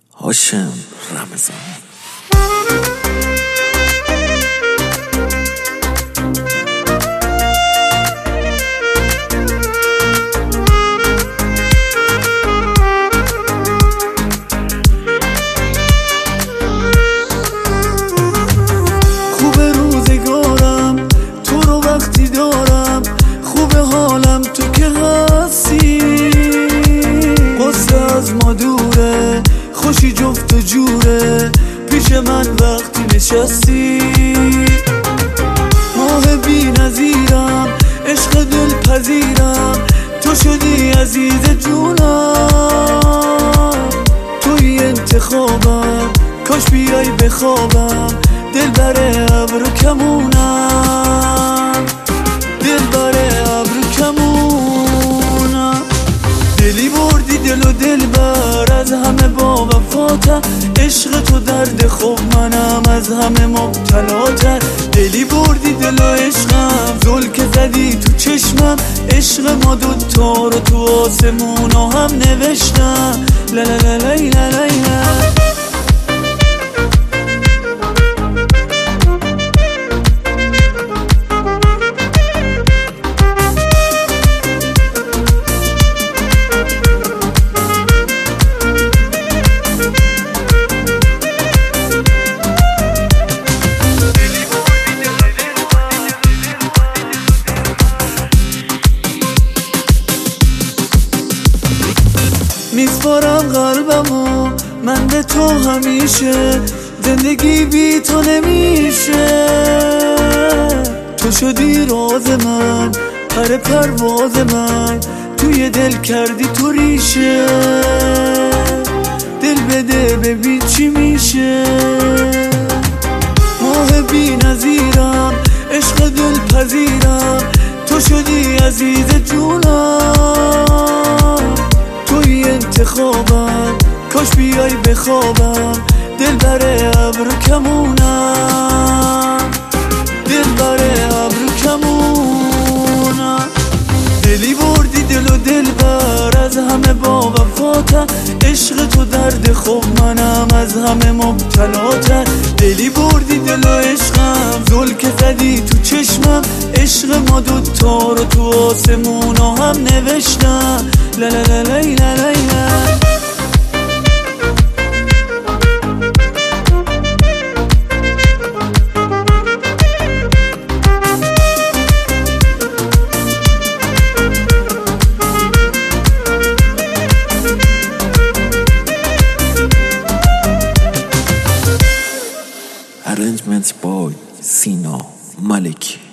هاشم رمضان. خوب روزگارم تو رو وقتی دارم، خوب حالم تو که هستی. قصه از ما دوره، خوشی جفت و جوره، پیش من وقتی نشستی. ماه بی نظیرم، عشق دل پذیرم، تو شدی عزیز جونم. توی انتخابم، کاش بیای بخوابم، دل بره ابرو کمونم، دل بره ابرو کمونم. دلی بردی دل و دل بر، از همه با وفاتر، عشق تو درد خوب، منم از همه مبتلاتر. دلی بردی دل و عشقم، زل که زدی تو چشمم، عشق ما دوتا رو تو آسمونا هم نوشتم. لا لا لا لا لا لا لا. میسپارم قلبمو من به تو همیشه، زندگی بی تو نمیشه. تو شدی راز من، پر پرواز من، توی دل کردی تو ریشه. دل بده ببین چی میشه. ماه بی نظیرم، عشق دل پذیرم، تو شدی عزیز جونم. توی انتخابم، کاش بیای بخوابم، دل بره ابرو کمونم، دل بره ابرو کمونم. دلی بردی دل و دل بر، از همه با وفاتر، عشق تو درد خوب، منم از همه مبتلاتر. دلی بردی دل و عشقم، زل که زدی تو چشمم، عشق ما دوتا رو تو آسمونا هم نوشتم. لا لا لا لا لا لا لا. Arrangements by Sina Maliki.